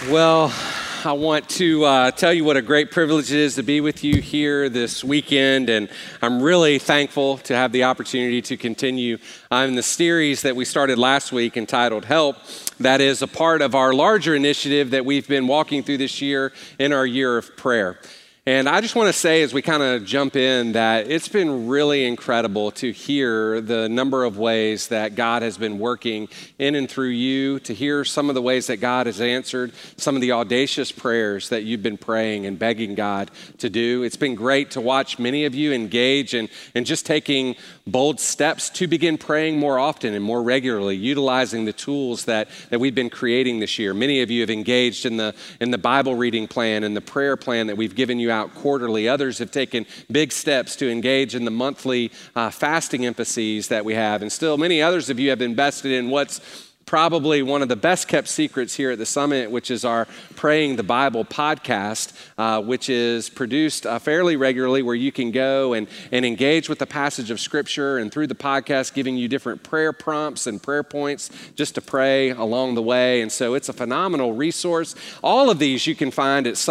Well, I want to tell you what a great privilege it is to be with you here this weekend, and I'm really thankful to have the opportunity to continue in the series that we started last week entitled Help. That is a part of our larger initiative that we've been walking through this year in our year of prayer. And I just want to say as we kind of jump in that it's been really incredible to hear the number of ways that God has been working in and through you, to hear some of the ways that God has answered some of the audacious prayers that you've been praying and begging God to do. It's been great to watch many of you engage and just taking bold steps to begin praying more often and more regularly, utilizing the tools that we've been creating this year. Many of you have engaged in the Bible reading plan and the prayer plan that we've given you out quarterly. Others have taken big steps to engage in the monthly fasting emphases that we have. And still, many others of you have invested in what's probably one of the best kept secrets here at the Summit, which is our Praying the Bible podcast, which is produced fairly regularly, where you can go and engage with the passage of Scripture, and through the podcast giving you different prayer prompts and prayer points just to pray along the way. And so it's a phenomenal resource. All of these you can find at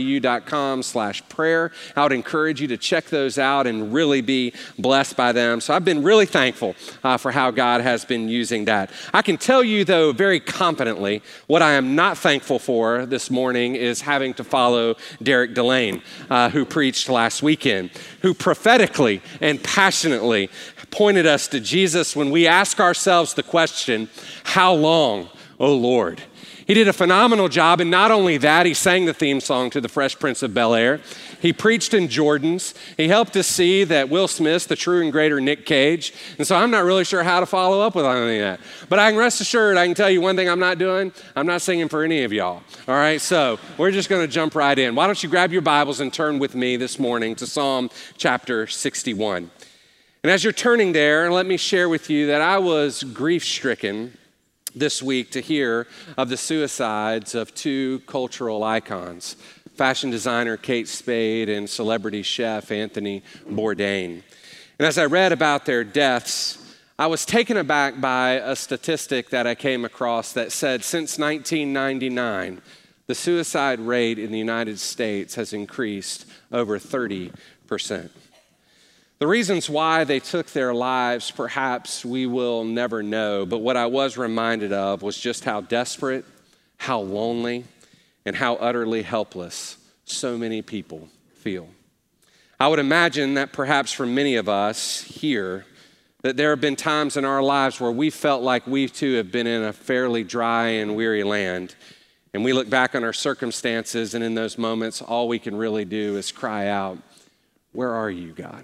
summitrdu.com/prayer. I would encourage you to check those out and really be blessed by them. So I've been really thankful for how God has been using that. I can tell you, though, very confidently, what I am not thankful for this morning is having to follow Derek Delane, who preached last weekend, who prophetically and passionately pointed us to Jesus when we ask ourselves the question, how long, O Lord? He did a phenomenal job, and not only that, he sang the theme song to The Fresh Prince of Bel-Air. He preached in Jordans. He helped us see that Will Smith's the true and greater Nick Cage. And so I'm not really sure how to follow up with any of that. But I can rest assured, I can tell you one thing I'm not doing. I'm not singing for any of y'all. All right, so we're just going to jump right in. Why don't you grab your Bibles and turn with me this morning to Psalm chapter 61. And as you're turning there, let me share with you that I was grief-stricken this week to hear of the suicides of two cultural icons, fashion designer Kate Spade and celebrity chef Anthony Bourdain. And as I read about their deaths, I was taken aback by a statistic that I came across that said since 1999, the suicide rate in the United States has increased over 30%. The reasons why they took their lives, perhaps we will never know, but what I was reminded of was just how desperate, how lonely, and how utterly helpless so many people feel. I would imagine that perhaps for many of us here, that there have been times in our lives where we felt like we too have been in a fairly dry and weary land, and we look back on our circumstances, and in those moments, all we can really do is cry out, "Where are you, God?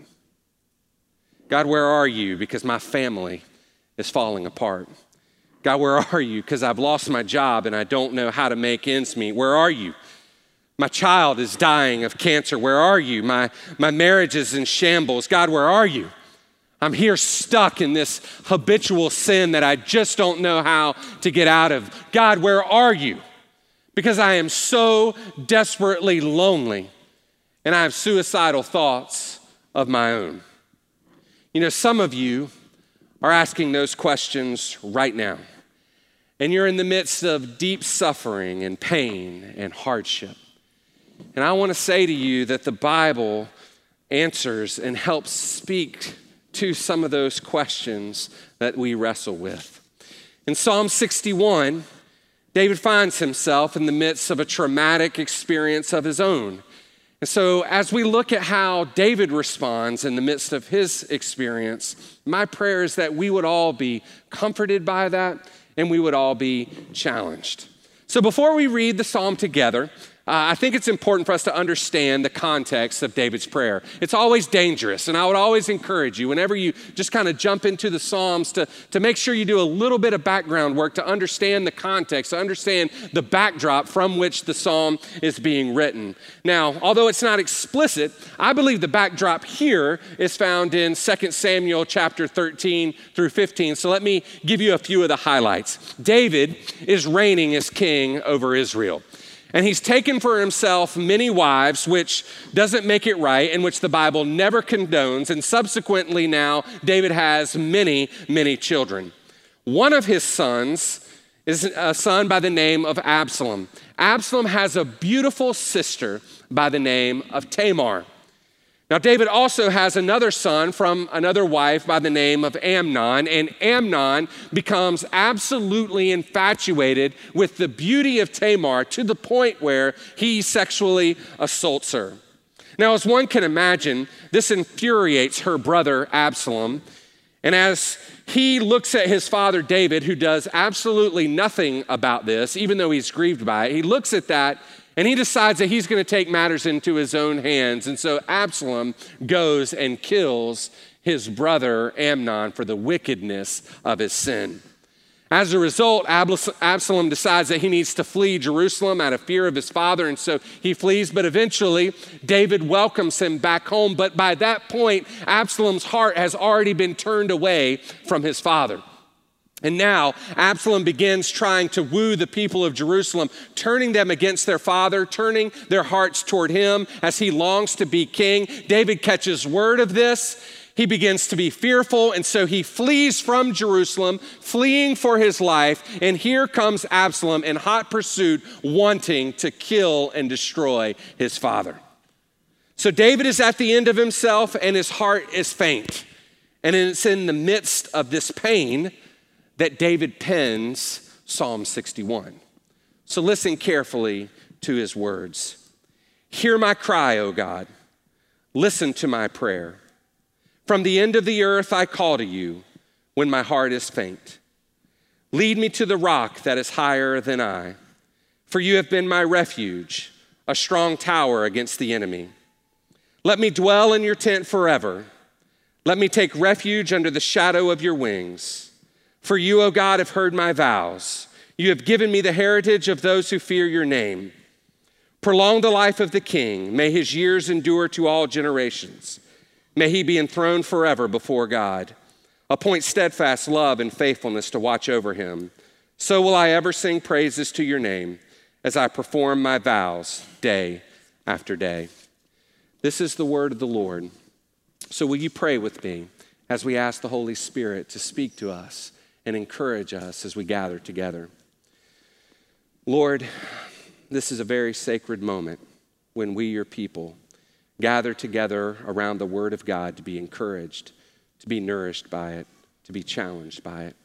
God, where are you? Because my family is falling apart. God, where are you? Because I've lost my job and I don't know how to make ends meet. Where are you? My child is dying of cancer. Where are you? My marriage is in shambles. God, where are you? I'm here stuck in this habitual sin that I just don't know how to get out of. God, where are you? Because I am so desperately lonely and I have suicidal thoughts of my own." You know, some of you are asking those questions right now, and you're in the midst of deep suffering and pain and hardship. And I want to say to you that the Bible answers and helps speak to some of those questions that we wrestle with. In Psalm 61, David finds himself in the midst of a traumatic experience of his own. And so as we look at how David responds in the midst of his experience, my prayer is that we would all be comforted by that and we would all be challenged. So before we read the psalm together, I think it's important for us to understand the context of David's prayer. It's always dangerous, and I would always encourage you, whenever you just kind of jump into the Psalms, to make sure you do a little bit of background work to understand the context, to understand the backdrop from which the Psalm is being written. Now, although it's not explicit, I believe the backdrop here is found in 2 Samuel chapter 13 through 15. So let me give you a few of the highlights. David is reigning as king over Israel. And he's taken for himself many wives, which doesn't make it right, and which the Bible never condones. And subsequently now, David has many, many children. One of his sons is a son by the name of Absalom. Absalom has a beautiful sister by the name of Tamar. Now, David also has another son from another wife by the name of Amnon, and Amnon becomes absolutely infatuated with the beauty of Tamar to the point where he sexually assaults her. Now, as one can imagine, this infuriates her brother Absalom, and as he looks at his father David, who does absolutely nothing about this, even though he's grieved by it, he looks at that and he decides that he's going to take matters into his own hands. And so Absalom goes and kills his brother Amnon for the wickedness of his sin. As a result, Absalom decides that he needs to flee Jerusalem out of fear of his father, and so he flees. But eventually, David welcomes him back home. But by that point, Absalom's heart has already been turned away from his father. And now Absalom begins trying to woo the people of Jerusalem, turning them against their father, turning their hearts toward him as he longs to be king. David catches word of this. He begins to be fearful, and so he flees from Jerusalem, fleeing for his life. And here comes Absalom in hot pursuit, wanting to kill and destroy his father. So David is at the end of himself, and his heart is faint. And it's in the midst of this pain that David pens Psalm 61. So listen carefully to his words. Hear my cry, O God. Listen to my prayer. From the end of the earth I call to you when my heart is faint. Lead me to the rock that is higher than I, for you have been my refuge, a strong tower against the enemy. Let me dwell in your tent forever. Let me take refuge under the shadow of your wings. For you, O God, have heard my vows. You have given me the heritage of those who fear your name. Prolong the life of the king. May his years endure to all generations. May he be enthroned forever before God. Appoint steadfast love and faithfulness to watch over him. So will I ever sing praises to your name as I perform my vows day after day. This is the word of the Lord. So will you pray with me as we ask the Holy Spirit to speak to us and encourage us as we gather together? Lord, this is a very sacred moment when we, your people, gather together around the word of God to be encouraged, to be nourished by it, to be challenged by it.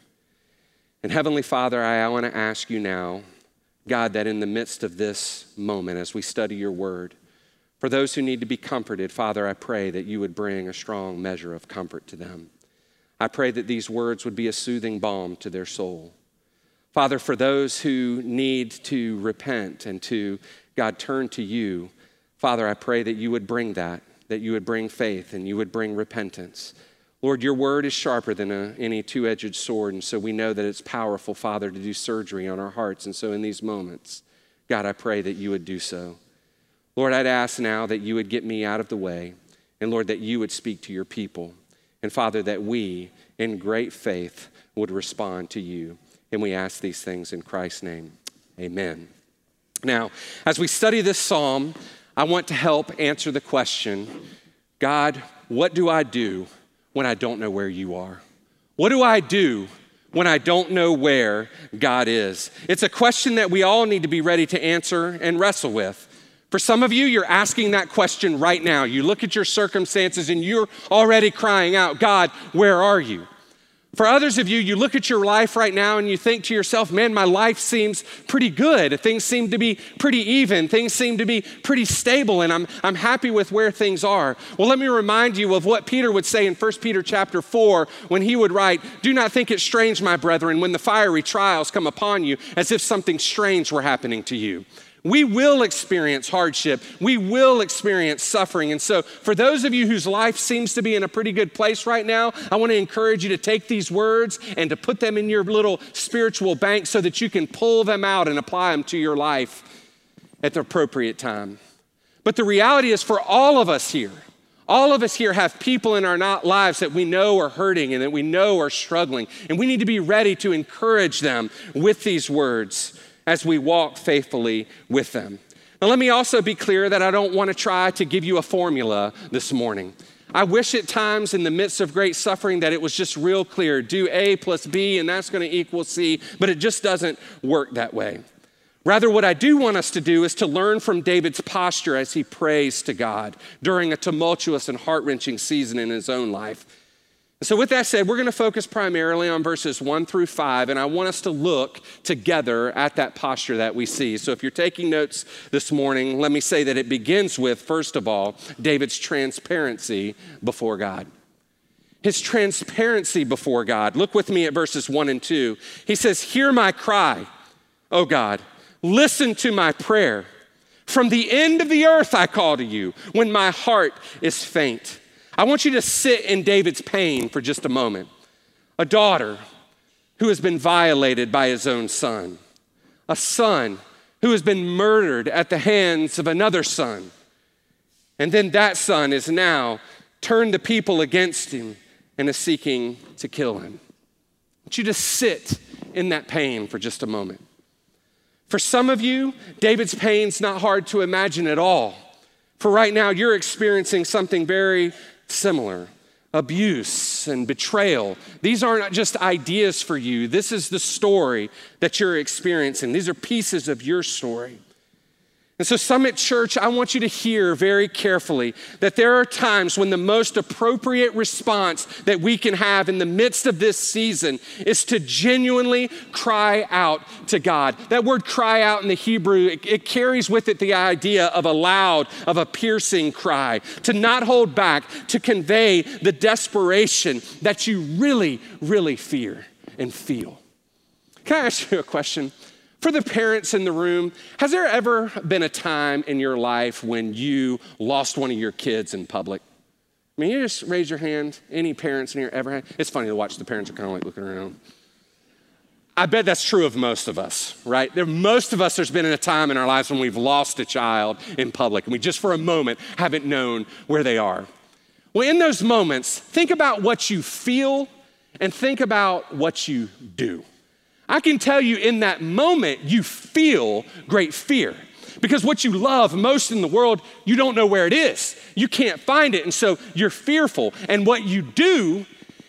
And Heavenly Father, I want to ask you now, God, that in the midst of this moment as we study your word, for those who need to be comforted, Father, I pray that you would bring a strong measure of comfort to them. I pray that these words would be a soothing balm to their soul. Father, for those who need to repent and to, God, turn to you, Father, I pray that you would bring that you would bring faith and you would bring repentance. Lord, your word is sharper than any two-edged sword, and so we know that it's powerful, Father, to do surgery on our hearts. And so in these moments, God, I pray that you would do so. Lord, I'd ask now that you would get me out of the way, and Lord, that you would speak to your people. And Father, that we, in great faith, would respond to you. And we ask these things in Christ's name. Amen. Now, as we study this psalm, I want to help answer the question, God, what do I do when I don't know where you are? What do I do when I don't know where God is? It's a question that we all need to be ready to answer and wrestle with. For some of you, you're asking that question right now. You look at your circumstances and you're already crying out, God, where are you? For others of you, you look at your life right now and you think to yourself, man, my life seems pretty good. Things seem to be pretty even. Things seem to be pretty stable, and I'm happy with where things are. Well, let me remind you of what Peter would say in 1 Peter chapter 4 when he would write, do not think it strange, my brethren, when the fiery trials come upon you as if something strange were happening to you. We will experience hardship. We will experience suffering. And so for those of you whose life seems to be in a pretty good place right now, I want to encourage you to take these words and to put them in your little spiritual bank so that you can pull them out and apply them to your life at the appropriate time. But the reality is for all of us here have people in our lives that we know are hurting and that we know are struggling. And we need to be ready to encourage them with these words as we walk faithfully with them. Now, let me also be clear that I don't want to try to give you a formula this morning. I wish at times in the midst of great suffering that it was just real clear. Do A plus B and that's going to equal C, but it just doesn't work that way. Rather, what I do want us to do is to learn from David's posture as he prays to God during a tumultuous and heart-wrenching season in his own life. So with that said, we're going to focus primarily on verses 1 through 5, and I want us to look together at that posture that we see. So if you're taking notes this morning, let me say that it begins with, first of all, David's transparency before God. His transparency before God. Look with me at verses 1 and 2. He says, "Hear my cry, O God. Listen to my prayer. From the end of the earth I call to you when my heart is faint." I want you to sit in David's pain for just a moment. A daughter who has been violated by his own son. A son who has been murdered at the hands of another son. And then that son is now turned the people against him and is seeking to kill him. I want you to sit in that pain for just a moment. For some of you, David's pain's not hard to imagine at all. For right now, you're experiencing something very similar. Abuse and betrayal. These aren't just ideas for you. This is the story that you're experiencing. These are pieces of your story. And so Summit Church, I want you to hear very carefully that there are times when the most appropriate response that we can have in the midst of this season is to genuinely cry out to God. That word cry out in the Hebrew, it carries with it the idea of a loud, of a piercing cry, to not hold back, to convey the desperation that you really, really fear and feel. Can I ask you a question? For the parents in the room, has there ever been a time in your life when you lost one of your kids in public? I mean, you just raise your hand. Any parents in here ever had? It's funny to watch the parents are kind of like looking around. I bet that's true of most of us, right? Most of us, there's been a time in our lives when we've lost a child in public and we just for a moment haven't known where they are. Well, in those moments, think about what you feel and think about what you do. I can tell you in that moment, you feel great fear because what you love most in the world, you don't know where it is. You can't find it, and so you're fearful. And what you do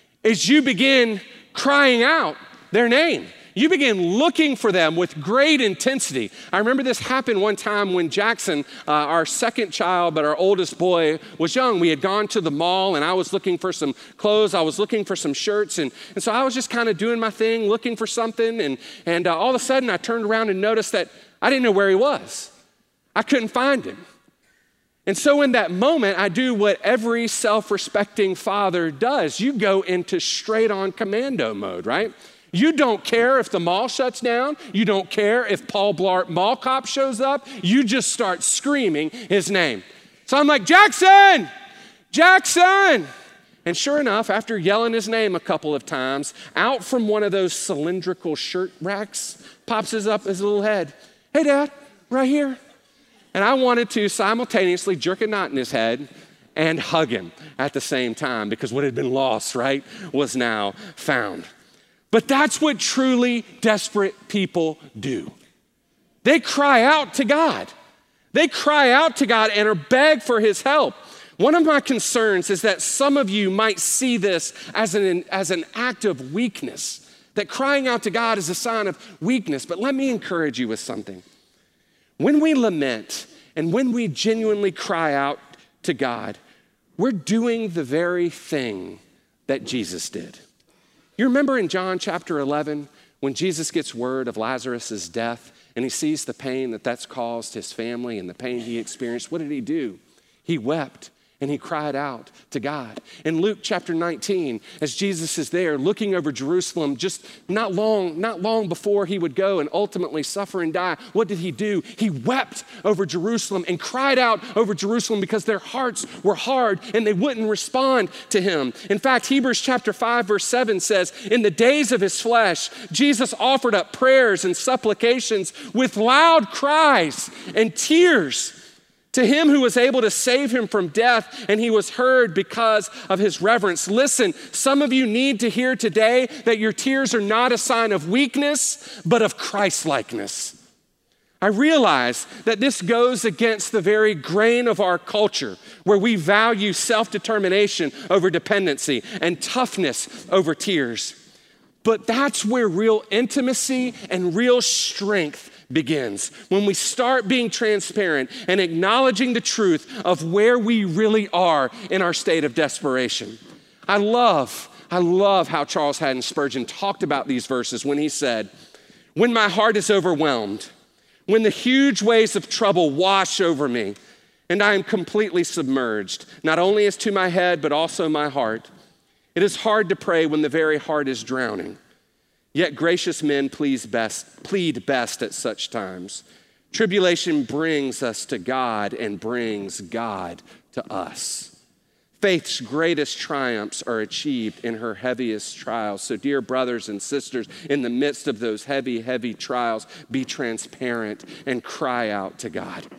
is you begin crying out their name. You begin looking for them with great intensity. I remember this happened one time when Jackson, our second child, but our oldest boy, was young. We had gone to the mall and I was looking for some clothes. I was looking for some shirts. And so I was just kind of doing my thing, looking for something. And all of a sudden I turned around and noticed that I didn't know where he was. I couldn't find him. And so in that moment, I do what every self-respecting father does. You go into straight on commando mode, right? You don't care if the mall shuts down. You don't care if Paul Blart Mall Cop shows up. You just start screaming his name. So I'm like, Jackson! Jackson! And sure enough, after yelling his name a couple of times, out from one of those cylindrical shirt racks pops up his little head. Hey, Dad, right here. And I wanted to simultaneously jerk a knot in his head and hug him at the same time because what had been lost, right, was now found. But that's what truly desperate people do. They cry out to God. They cry out to God and are begged for his help. One of my concerns is that some of you might see this as an act of weakness, that crying out to God is a sign of weakness. But let me encourage you with something. When we lament and when we genuinely cry out to God, we're doing the very thing that Jesus did. You remember in John chapter 11 when Jesus gets word of Lazarus' death and he sees the pain that's caused his family and the pain he experienced? What did he do? He wept and he cried out to God. In Luke chapter 19, as Jesus is there looking over Jerusalem, just not long before he would go and ultimately suffer and die, what did he do? He wept over Jerusalem and cried out over Jerusalem because their hearts were hard and they wouldn't respond to him. In fact, Hebrews chapter 5 verse 7 says, in the days of his flesh, Jesus offered up prayers and supplications with loud cries and tears to him who was able to save him from death, and he was heard because of his reverence. Listen, some of you need to hear today that your tears are not a sign of weakness, but of Christ-likeness. I realize that this goes against the very grain of our culture, where we value self-determination over dependency and toughness over tears. But that's where real intimacy and real strength begins, when we start being transparent and acknowledging the truth of where we really are in our state of desperation. I love how Charles Haddon Spurgeon talked about these verses when he said, "When my heart is overwhelmed, when the huge waves of trouble wash over me, and I am completely submerged, not only as to my head, but also my heart, it is hard to pray when the very heart is drowning. Yet gracious men plead best at such times. Tribulation brings us to God and brings God to us." Faith's greatest triumphs are achieved in her heaviest trials. So dear brothers and sisters, in the midst of those heavy, heavy trials, be transparent and cry out to God.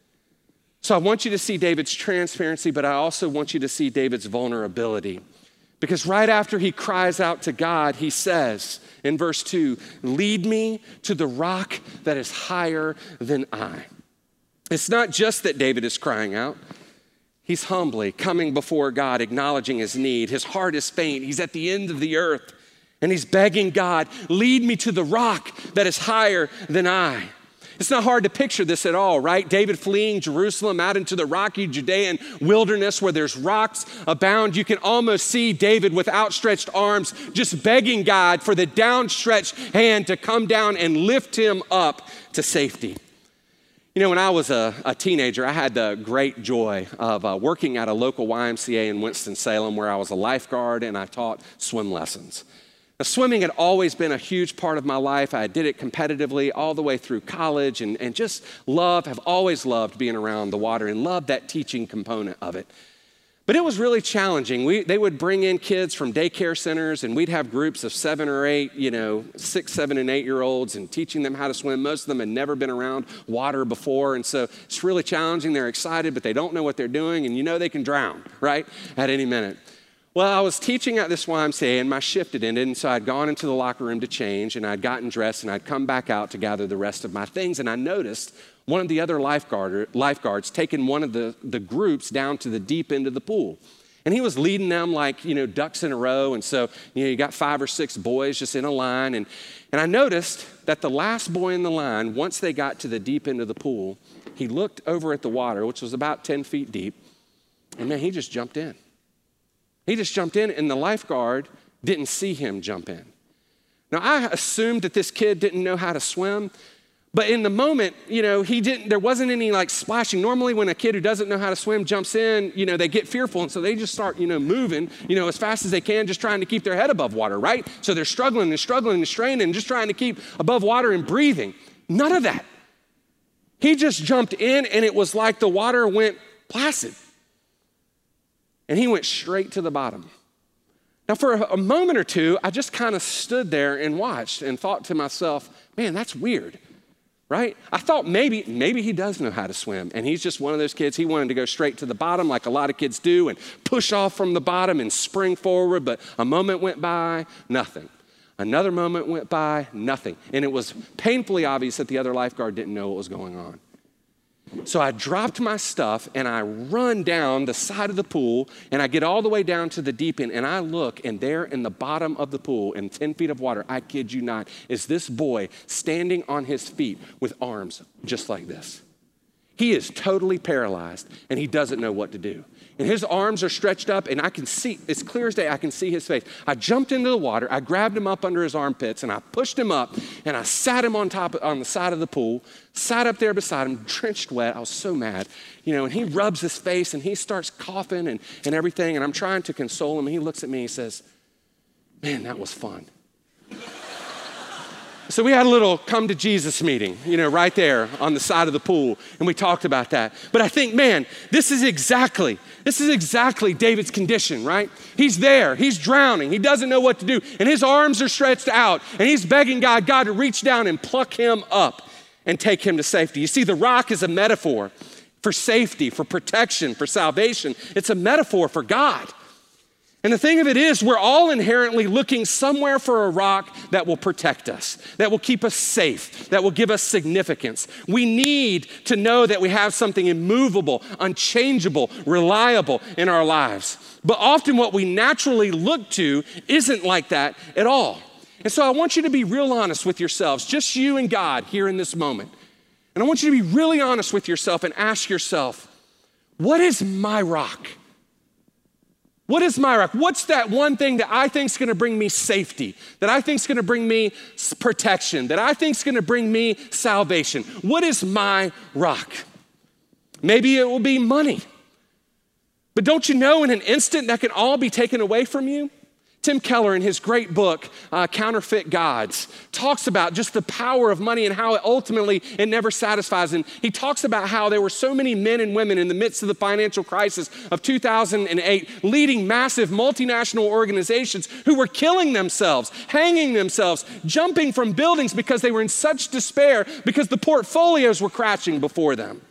So I want you to see David's transparency, but I also want you to see David's vulnerability. Because right after he cries out to God, he says in verse 2, "Lead me to the rock that is higher than I." It's not just that David is crying out. He's humbly coming before God, acknowledging his need. His heart is faint. He's at the end of the earth. And he's begging God, "Lead me to the rock that is higher than I." It's not hard to picture this at all, right? David fleeing Jerusalem out into the rocky Judean wilderness where there's rocks abound. You can almost see David with outstretched arms just begging God for the downstretched hand to come down and lift him up to safety. You know, when I was a teenager, I had the great joy of working at a local YMCA in Winston-Salem where I was a lifeguard and I taught swim lessons. Now, swimming had always been a huge part of my life. I did it competitively all the way through college and just have always loved being around the water and loved that teaching component of it. But it was really challenging. They would bring in kids from daycare centers and we'd have groups of 7 or 8, 6, 7, and 8-year-olds and teaching them how to swim. Most of them had never been around water before. And so it's really challenging. They're excited, but they don't know what they're doing. And they can drown, right? At any minute. Well, I was teaching at this YMCA and my shift had ended. And so I'd gone into the locker room to change and I'd gotten dressed and I'd come back out to gather the rest of my things. And I noticed one of the other lifeguards taking one of the groups down to the deep end of the pool. And he was leading them like, ducks in a row. And so, you got 5 or 6 boys just in a line. And I noticed that the last boy in the line, once they got to the deep end of the pool, he looked over at the water, which was about 10 feet deep. And man, he just jumped in. He just jumped in and the lifeguard didn't see him jump in. Now, I assumed that this kid didn't know how to swim. But in the moment, there wasn't any like splashing. Normally when a kid who doesn't know how to swim jumps in, they get fearful. And so they just start, moving, as fast as they can, just trying to keep their head above water, right? So they're struggling and straining and just trying to keep above water and breathing. None of that. He just jumped in and it was like the water went placid. And he went straight to the bottom. Now for a moment or two, I just kind of stood there and watched and thought to myself, man, that's weird. Right? I thought maybe he does know how to swim and he's just one of those kids. He wanted to go straight to the bottom like a lot of kids do and push off from the bottom and spring forward, but a moment went by, nothing. Another moment went by, nothing. And it was painfully obvious that the other lifeguard didn't know what was going on. So I dropped my stuff and I run down the side of the pool and I get all the way down to the deep end and I look and there in the bottom of the pool in 10 feet of water, I kid you not, is this boy standing on his feet with arms just like this. He is totally paralyzed and he doesn't know what to do. And his arms are stretched up and I can see, it's clear as day, I can see his face. I jumped into the water, I grabbed him up under his armpits and I pushed him up and I sat him on the side of the pool, sat up there beside him, drenched wet. I was so mad, and he rubs his face and he starts coughing and everything. And I'm trying to console him. And he looks at me and he says, man, that was fun. So we had a little come to Jesus meeting, right there on the side of the pool. And we talked about that. But I think, man, this is exactly David's condition, right? He's there, he's drowning, he doesn't know what to do. And his arms are stretched out and he's begging God to reach down and pluck him up and take him to safety. You see, the rock is a metaphor for safety, for protection, for salvation. It's a metaphor for God. And the thing of it is, we're all inherently looking somewhere for a rock that will protect us, that will keep us safe, that will give us significance. We need to know that we have something immovable, unchangeable, reliable in our lives. But often what we naturally look to isn't like that at all. And so I want you to be real honest with yourselves, just you and God here in this moment. And I want you to be really honest with yourself and ask yourself, what is my rock? What is my rock? What's that one thing that I think is going to bring me safety, that I think is going to bring me protection, that I think is going to bring me salvation? What is my rock? Maybe it will be money. But don't you know in an instant that can all be taken away from you? Tim Keller, in his great book, Counterfeit Gods, talks about just the power of money and how it never satisfies. And he talks about how there were so many men and women in the midst of the financial crisis of 2008 leading massive multinational organizations who were killing themselves, hanging themselves, jumping from buildings because they were in such despair because the portfolios were crashing before them.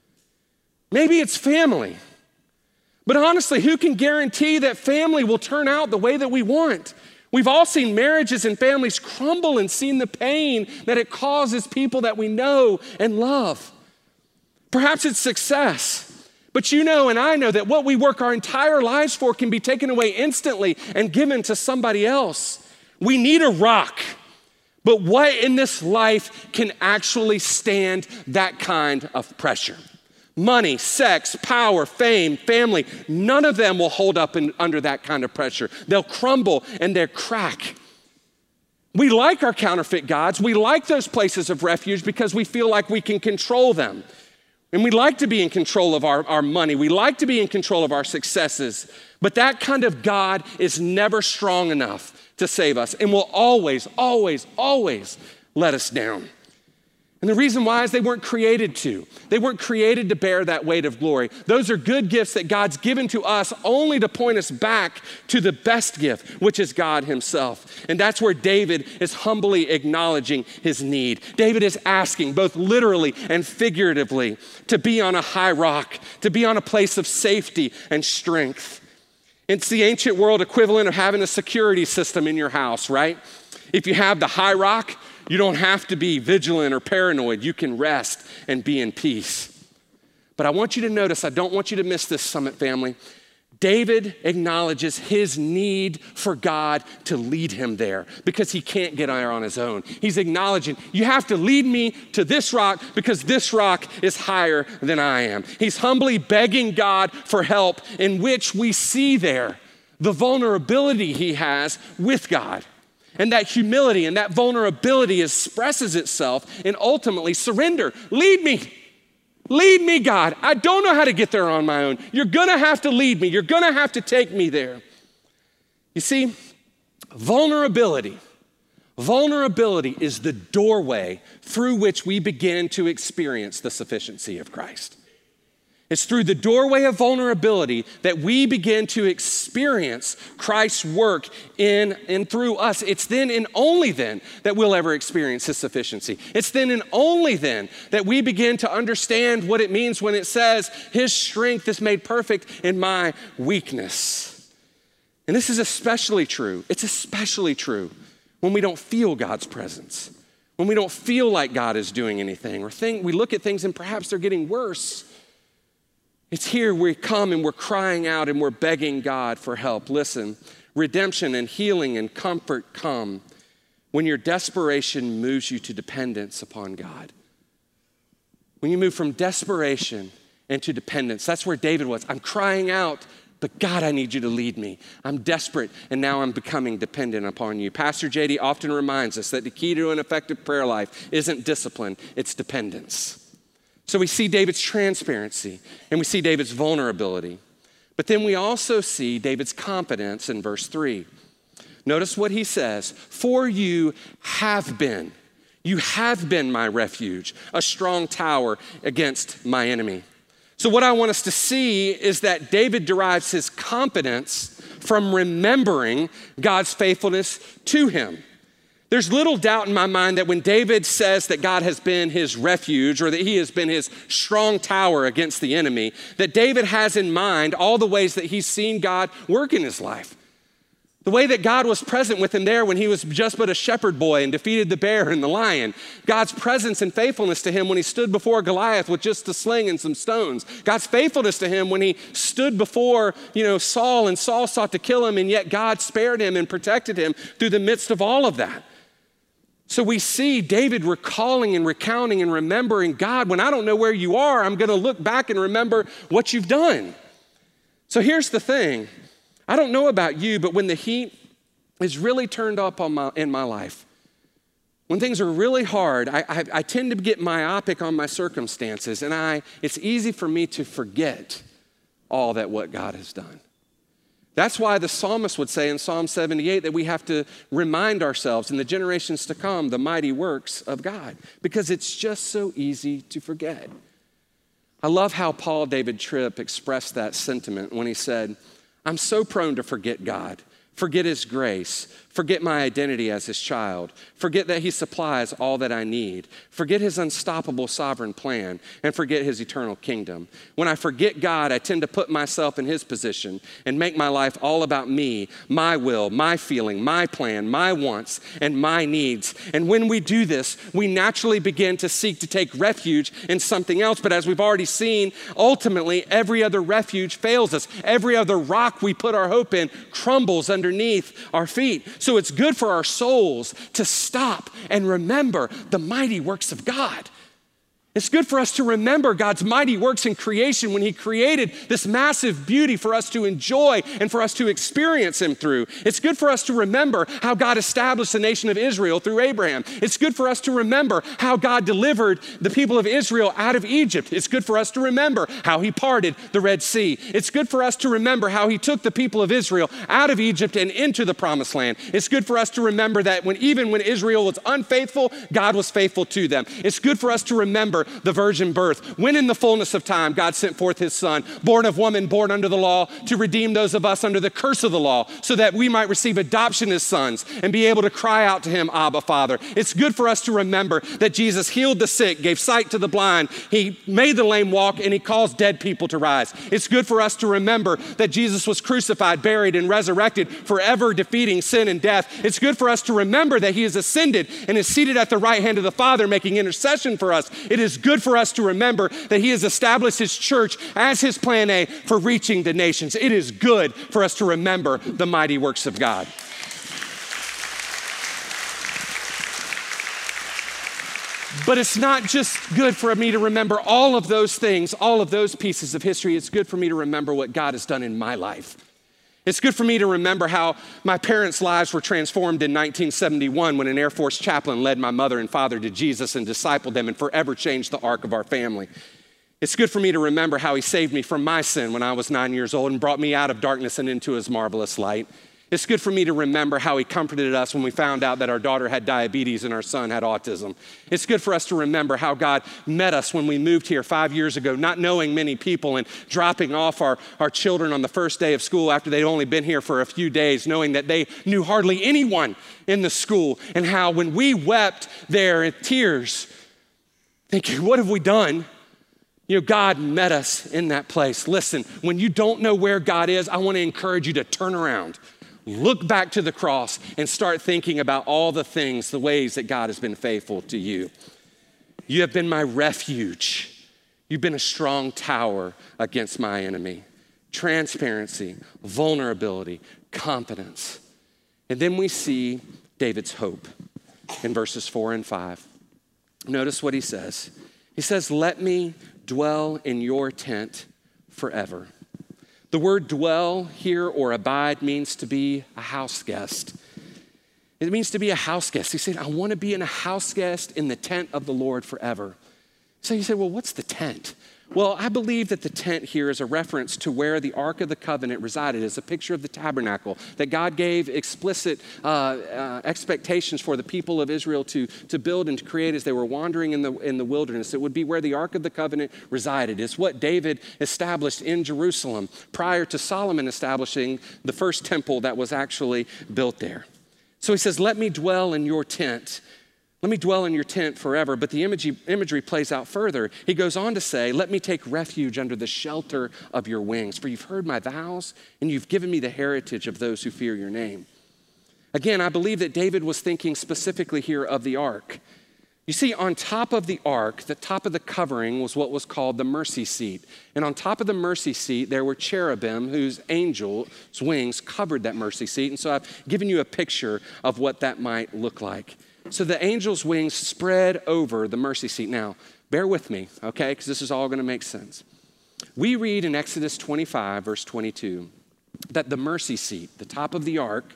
Maybe it's family. But honestly, who can guarantee that family will turn out the way that we want? We've all seen marriages and families crumble and seen the pain that it causes people that we know and love. Perhaps it's success, but you know and I know that what we work our entire lives for can be taken away instantly and given to somebody else. We need a rock, but what in this life can actually stand that kind of pressure? Money, sex, power, fame, family, none of them will hold up under that kind of pressure. They'll crumble and they'll crack. We like our counterfeit gods. We like those places of refuge because we feel like we can control them. And we like to be in control of our money. We like to be in control of our successes. But that kind of God is never strong enough to save us and will always, always, always let us down. And the reason why is they weren't created to. They weren't created to bear that weight of glory. Those are good gifts that God's given to us only to point us back to the best gift, which is God himself. And that's where David is humbly acknowledging his need. David is asking, both literally and figuratively, to be on a high rock, to be on a place of safety and strength. It's the ancient world equivalent of having a security system in your house, right? If you have the high rock, you don't have to be vigilant or paranoid. You can rest and be in peace. But I want you to notice, I don't want you to miss this, Summit family. David acknowledges his need for God to lead him there because he can't get there on his own. He's acknowledging, you have to lead me to this rock because this rock is higher than I am. He's humbly begging God for help, in which we see there the vulnerability he has with God. And that humility and that vulnerability expresses itself in ultimately surrender. Lead me, God. I don't know how to get there on my own. You're gonna have to lead me. You're gonna have to take me there. You see, vulnerability is the doorway through which we begin to experience the sufficiency of Christ. It's through the doorway of vulnerability that we begin to experience Christ's work in and through us. It's then and only then that we'll ever experience his sufficiency. It's then and only then that we begin to understand what it means when it says his strength is made perfect in my weakness. And this is especially true. It's especially true when we don't feel God's presence, when we don't feel like God is doing anything, or we look at things and perhaps they're getting worse. It's here we come and we're crying out and we're begging God for help. Listen, redemption and healing and comfort come when your desperation moves you to dependence upon God. When you move from desperation into dependence, that's where David was. I'm crying out, but God, I need you to lead me. I'm desperate, and now I'm becoming dependent upon you. Pastor JD often reminds us that the key to an effective prayer life isn't discipline, it's dependence. So we see David's transparency and we see David's vulnerability. But then we also see David's confidence in verse 3. Notice what he says, for you have been my refuge, a strong tower against my enemy. So what I want us to see is that David derives his confidence from remembering God's faithfulness to him. There's little doubt in my mind that when David says that God has been his refuge or that he has been his strong tower against the enemy, that David has in mind all the ways that he's seen God work in his life. The way that God was present with him there when he was just but a shepherd boy and defeated the bear and the lion. God's presence and faithfulness to him when he stood before Goliath with just a sling and some stones. God's faithfulness to him when he stood before, Saul, and Saul sought to kill him, and yet God spared him and protected him through the midst of all of that. So we see David recalling and recounting and remembering, God, when I don't know where you are, I'm going to look back and remember what you've done. So here's the thing. I don't know about you, but when the heat is really turned up in my life, when things are really hard, I tend to get myopic on my circumstances, and it's easy for me to forget all that what God has done. That's why the psalmist would say in Psalm 78 that we have to remind ourselves in the generations to come the mighty works of God, because it's just so easy to forget. I love how Paul David Tripp expressed that sentiment when he said, I'm so prone to forget God, forget his grace, forget my identity as his child, forget that he supplies all that I need, forget his unstoppable sovereign plan, and forget his eternal kingdom. When I forget God, I tend to put myself in his position and make my life all about me, my will, my feeling, my plan, my wants, and my needs. And when we do this, we naturally begin to seek to take refuge in something else. But as we've already seen, ultimately, every other refuge fails us. Every other rock we put our hope in crumbles underneath our feet. So it's good for our souls to stop and remember the mighty works of God. It's good for us to remember God's mighty works in creation when he created this massive beauty for us to enjoy and for us to experience him through. It's good for us to remember how God established the nation of Israel through Abraham. It's good for us to remember how God delivered the people of Israel out of Egypt. It's good for us to remember how he parted the Red Sea. It's good for us to remember how he took the people of Israel out of Egypt and into the promised land. It's good for us to remember that even when Israel was unfaithful, God was faithful to them. It's good for us to remember the virgin birth, when in the fullness of time, God sent forth his son, born of woman, born under the law, to redeem those of us under the curse of the law, so that we might receive adoption as sons and be able to cry out to him, Abba, Father. It's good for us to remember that Jesus healed the sick, gave sight to the blind, he made the lame walk, and he caused dead people to rise. It's good for us to remember that Jesus was crucified, buried, and resurrected, forever defeating sin and death. It's good for us to remember that he is ascended and is seated at the right hand of the Father, making intercession for us. It is good for us to remember that he has established his church as his plan A for reaching the nations. It is good for us to remember the mighty works of God. But it's not just good for me to remember all of those things, all of those pieces of history. It's good for me to remember what God has done in my life. It's good for me to remember how my parents' lives were transformed in 1971 when an Air Force chaplain led my mother and father to Jesus and discipled them and forever changed the arc of our family. It's good for me to remember how he saved me from my sin when I was 9 years old and brought me out of darkness and into his marvelous light. It's good for me to remember how he comforted us when we found out that our daughter had diabetes and our son had autism. It's good for us to remember how God met us when we moved here 5 years ago, not knowing many people and dropping off our children on the first day of school after they'd only been here for a few days, knowing that they knew hardly anyone in the school, and how when we wept there in tears, thinking, what have we done? God met us in that place. Listen, when you don't know where God is, I want to encourage you to turn around. Look back to the cross and start thinking about all the things, the ways that God has been faithful to you. You have been my refuge. You've been a strong tower against my enemy. Transparency, vulnerability, confidence. And then we see David's hope in verses 4 and 5. Notice what he says. He says, let me dwell in your tent forever. The word dwell here or abide means to be a house guest. It means to be a house guest. He said, I want to be in a house guest in the tent of the Lord forever. So you say, well, what's the tent? Well, I believe that the tent here is a reference to where the Ark of the Covenant resided. It's a picture of the tabernacle that God gave explicit expectations for the people of Israel to build and to create as they were wandering in the wilderness. It would be where the Ark of the Covenant resided. It's what David established in Jerusalem prior to Solomon establishing the first temple that was actually built there. So he says, let me dwell in your tent. Let me dwell in your tent forever. But the imagery plays out further. He goes on to say, let me take refuge under the shelter of your wings. For you've heard my vows and you've given me the heritage of those who fear your name. Again, I believe that David was thinking specifically here of the ark. You see, on top of the ark, the top of the covering was what was called the mercy seat. And on top of the mercy seat, there were cherubim whose angels' wings covered that mercy seat. And so I've given you a picture of what that might look like. So the angels' wings spread over the mercy seat. Now, bear with me, okay, because this is all going to make sense. We read in Exodus 25, verse 22, that the mercy seat, the top of the ark,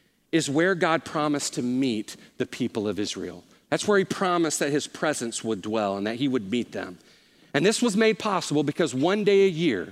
is where God promised to meet the people of Israel. That's where he promised that his presence would dwell and that he would meet them. And this was made possible because one day a year,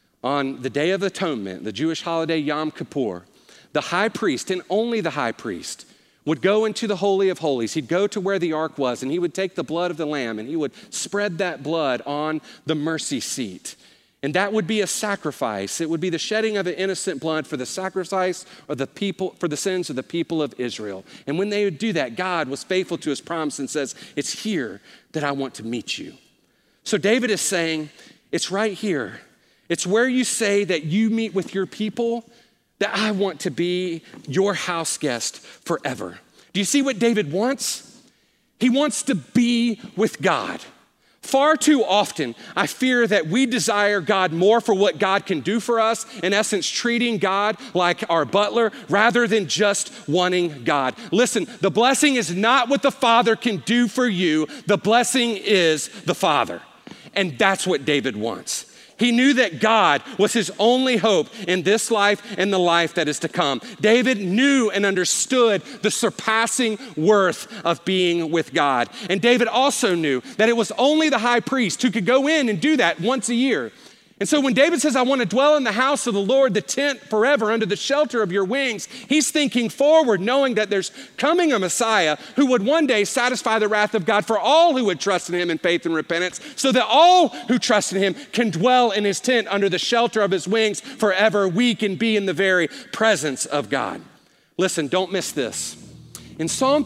on the Day of Atonement, the Jewish holiday Yom Kippur, the high priest, and only the high priest, would go into the Holy of Holies. He'd go to where the ark was, and he would take the blood of the lamb, and he would spread that blood on the mercy seat. And that would be a sacrifice. It would be the shedding of an innocent blood for the sacrifice of the people, for the sins of the people of Israel. And when they would do that, God was faithful to his promise and says, it's here that I want to meet you. So David is saying, it's right here. It's where you say that you meet with your people, that I want to be your house guest forever. Do you see what David wants? He wants to be with God. Far too often, I fear that we desire God more for what God can do for us, in essence, treating God like our butler rather than just wanting God. Listen, the blessing is not what the Father can do for you. The blessing is the Father. And that's what David wants. He knew that God was his only hope in this life and the life that is to come. David knew and understood the surpassing worth of being with God. And David also knew that it was only the high priest who could go in and do that once a year. And so when David says, I want to dwell in the house of the Lord, the tent forever under the shelter of your wings, he's thinking forward, knowing that there's coming a Messiah who would one day satisfy the wrath of God for all who would trust in him in faith and repentance, so that all who trust in him can dwell in his tent under the shelter of his wings forever. We can be in the very presence of God. Listen, don't miss this. In Psalm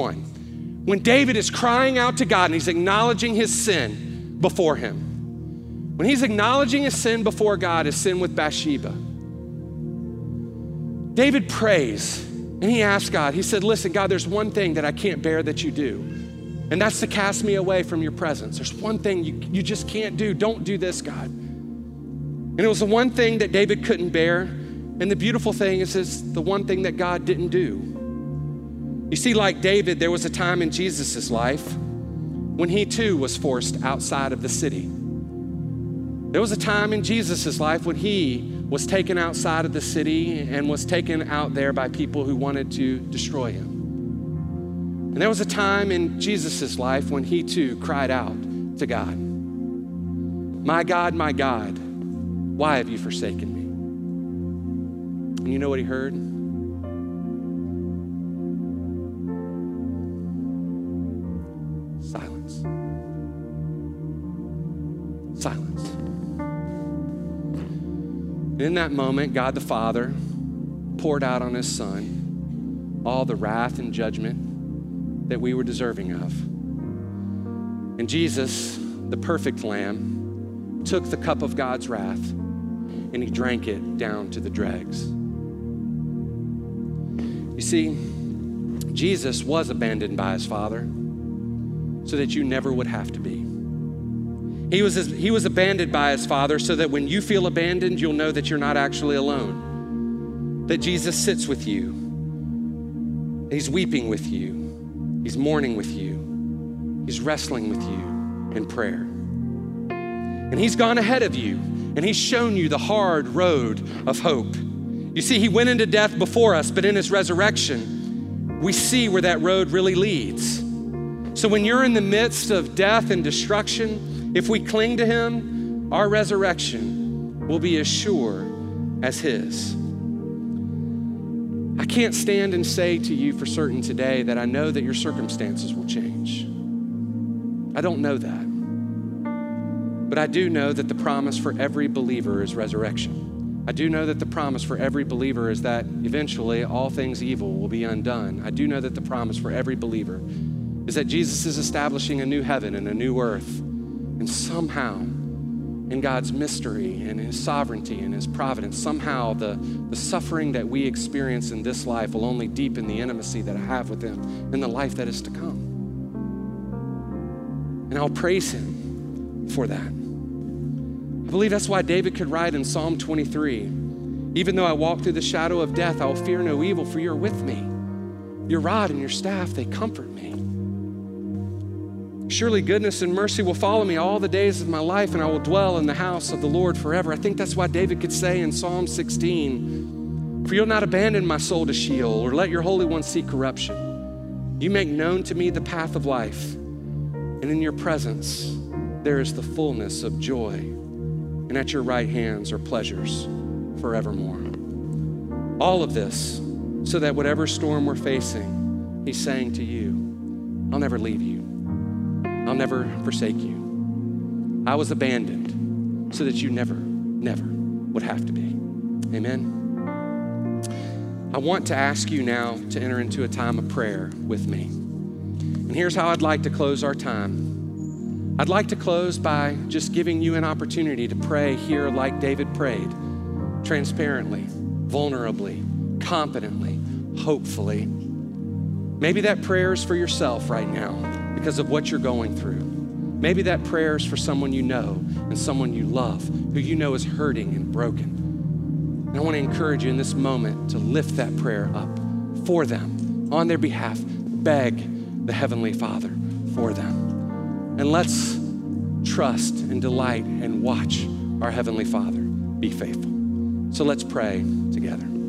51, when David is crying out to God and he's acknowledging his sin before him, when he's acknowledging his sin before God, his sin with Bathsheba, David prays and he asks God, he said, listen, God, there's one thing that I can't bear that you do, and that's to cast me away from your presence. There's one thing you just can't do. Don't do this, God. And it was the one thing that David couldn't bear. And the beautiful thing is it's the one thing that God didn't do. You see, like David, there was a time in Jesus' life when he too was forced outside of the city. There was a time in Jesus' life when he was taken outside of the city and was taken out there by people who wanted to destroy him. And there was a time in Jesus' life when he too cried out to God, my God, why have you forsaken me? And you know what he heard? Silence. Silence. And in that moment, God the Father poured out on his Son all the wrath and judgment that we were deserving of. And Jesus, the perfect Lamb, took the cup of God's wrath and he drank it down to the dregs. You see, Jesus was abandoned by his Father so that you never would have to be. He was abandoned by his Father so that when you feel abandoned, you'll know that you're not actually alone, that Jesus sits with you. He's weeping with you. He's mourning with you. He's wrestling with you in prayer. And he's gone ahead of you, and he's shown you the hard road of hope. You see, he went into death before us, but in his resurrection, we see where that road really leads. So when you're in the midst of death and destruction, if we cling to him, our resurrection will be as sure as his. I can't stand and say to you for certain today that I know that your circumstances will change. I don't know that. But I do know that the promise for every believer is resurrection. I do know that the promise for every believer is that eventually all things evil will be undone. I do know that the promise for every believer is that Jesus is establishing a new heaven and a new earth. And somehow, in God's mystery and his sovereignty and his providence, somehow the suffering that we experience in this life will only deepen the intimacy that I have with him in the life that is to come. And I'll praise him for that. I believe that's why David could write in Psalm 23, even though I walk through the shadow of death, I will fear no evil, for you're with me. Your rod and your staff, they comfort me. Surely goodness and mercy will follow me all the days of my life, and I will dwell in the house of the Lord forever. I think that's why David could say in Psalm 16, for you'll not abandon my soul to Sheol, or let your Holy One see corruption. You make known to me the path of life, and in your presence there is the fullness of joy, and at your right hands are pleasures forevermore. All of this so that whatever storm we're facing, he's saying to you, I'll never leave you. I'll never forsake you. I was abandoned so that you never would have to be. Amen. I want to ask you now to enter into a time of prayer with me. And here's how I'd like to close our time. I'd like to close by just giving you an opportunity to pray here like David prayed, transparently, vulnerably, confidently, hopefully. Maybe that prayer is for yourself right now because of what you're going through. Maybe that prayer is for someone you know and someone you love who you know is hurting and broken. And I want to encourage you in this moment to lift that prayer up for them, on their behalf. Beg the Heavenly Father for them. And let's trust and delight and watch our Heavenly Father be faithful. So let's pray together.